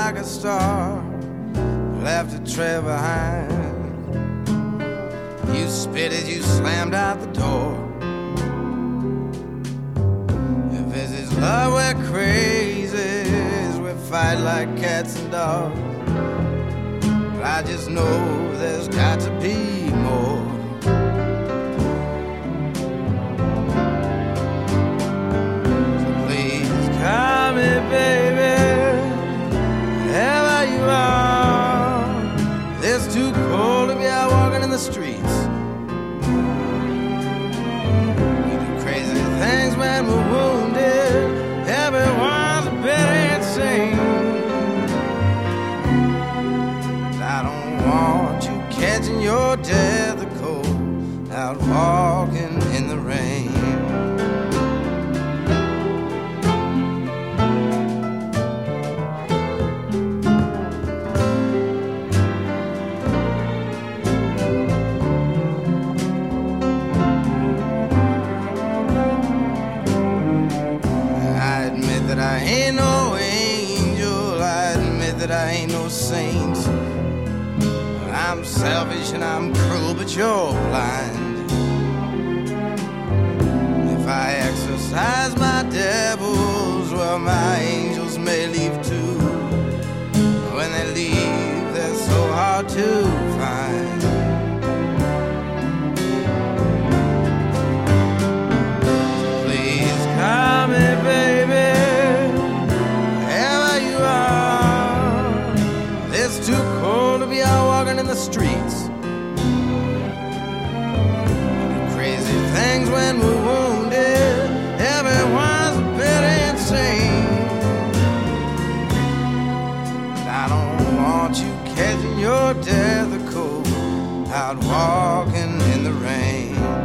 like a star, left a trail behind. You spit as you slammed out the door. If this is love, we're crazies, we fight like cats and dogs. But I just know there's got to be more. So please call me, baby, wherever you are. It's too cold to be out walking in the streets. Things when we're wounded, everyone's a bit insane. I don't want you catching your death of cold, out walking in the rain. I ain't no angel, I admit that I ain't no saint. I'm selfish and I'm cruel, but you're blind. If I exercise my devils, well, my angels may leave too. When they leave, they're so hard to find. Please call me, baby, too cold to be out walking in the streets. Crazy things when we're wounded, everyone's a bit insane. I don't want you catching your death of cold, out walking in the rain.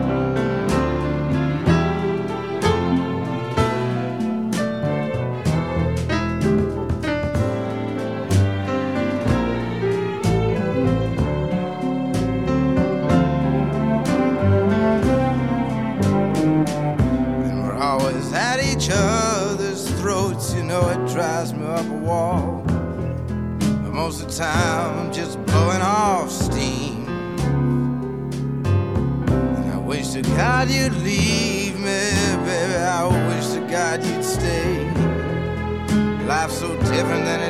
Each other's throats, you know it drives me up a wall. But most of the time I'm just blowing off steam. And I wish to God you'd leave me, baby, I wish to God you'd stay. Life's so different than